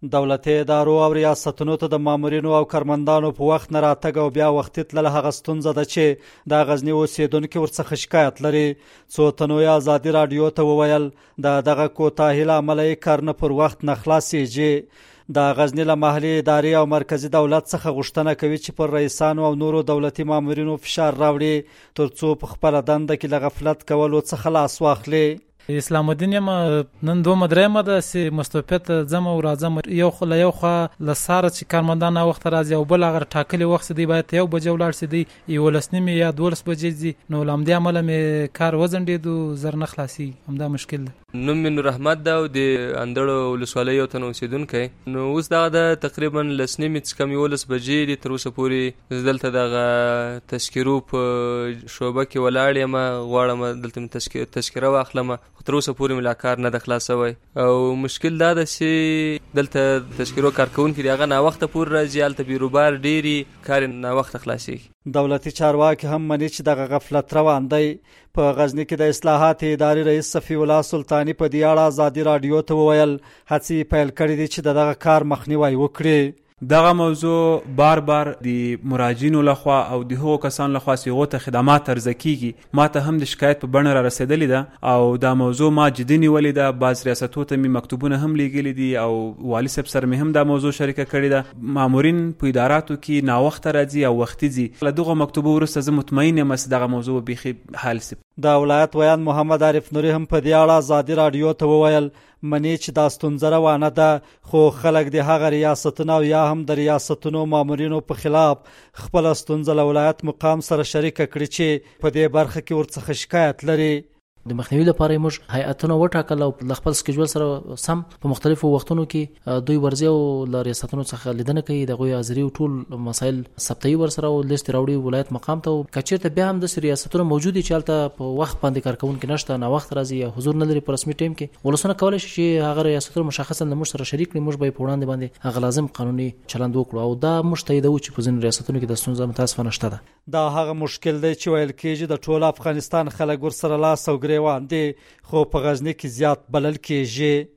دولتي ادارو او ریاستونو ته د مامورینو او کارمندانو په وخت نه راتګ او بیا وختي تلل هغه ستونزه ده چې د غزني اوسیدونکي ورڅخه شکایت لري. څو تنو یې ازادي راډیو ته وویل د دغه کوتاهي له امله یې کار نه پر وخت نه خلاصېږي. د غزني له محلي ادارې او مرکزي دولت څخه غوښتنه کوي چې پر رئیسانو او نورو دولتي مامورینو فشار راوړي ترڅو په خپله دنده کې له غفلت کولو څخه لاس واخلي. اسلام الدین یم نن 2 درېمه ده چې مستوفیت ځم او راځم یو خوا له ساره چې کارمندان وخت راځي او بل هغه ټاکلي وخت دی باید 1 بجې ولاړ شي دی 11 یا 12 بجې دي نو لامدې عمله مې کار وزنډېدو زر نه خلاصي همدا مشکل ده. نوم مې نور احمد ده او د اندړو ولسوالۍ یو تن اوسېدونکی نو اوس دغه د تقریبا 10 څخه کم 11 بجې دي تر اوسه پورې دلته دغه تشکیرو په شعبه کې ولاړ یم غواړم دلته تشکیره واخلم تر اوسه پورې مې لا کار نه ده خلاص شوی او مشکل دا ده چې دلته تشکیرو کارکوونکي د هغه ناوخته پورې راځي هلته بیروبار ډېري کار ناوخته خلاصېږي. دولتي چارواکي هم مني چې دغه غفلت روان دی. په غزني کې د اصلاحات ادارې رئیس صفي الله سلطاني په دې اړه ازادي راډیو ته وویل هڅې پیل کړې دي چې دغه کار مخنیوی وکړي. دغه موضوع بار د مراجعینو لخوا او د هغو کسانو لخوا چې هغو ته خدمات عرضه کیږي ما ته هم د شکایت په بڼه را رسېدلې ده او دا موضوع ما جدي نیولې ده. بعض ریاستو ته مې مکتوبونه هم لیږلي دي او والي صاحب سره مې هم دا موضوع شریکه کړې ده. مامورین په اداراتو کې ناوخته راځي او وختي ځي. له دغه مکتوبو وروسته زه مطمئن یم چې دغه موضوع بیخي حل شي. د ولایت ویان محمد عارف نوري هم په دې اړه ازادي راډیو ته وویل منی چې دا ستونزه روانه ده خو خلک د هغه ریاستونو یا هم د ریاستونو مامورینو په خلاف خپل ستونزه له ولایت مقام سره شریکه کړي چې په دې برخه کې ورڅخه شکایت لري. د مخنیوي لپاره موږ هیئتونه وټاکل او د خپل سکیجول سره سم په مختلفو وختونو کې دوی ورځي او ل ریاستونو څخه لیدنه کوي د غوي حاضری او ټول مسایل ثبتوي ورسره او لیست راوړي ولایت مقام ته کچیرته بیا هم د ریاستونو موجودي چالتہ په وخت باندې کارکونکو نشته نه وخت راځي یا حضور نه لري په رسمي ټیم کې ولسونه کولای شي چې هغه ریاستونو مشخصا د موږ سره شریک کړي موږ به په وړاندې باندې هغه لازم قانوني چلند وکړو او دا مشتهیدو چې په ځین ریاستونو کې د ستونزې متاسفانه شته ده. دا هغه مشکل دی چې ویل کېږي د ټول افغانستان خلک ورسره لاس او ګریوان دي خو په غزني کې زیات بلل کېږي.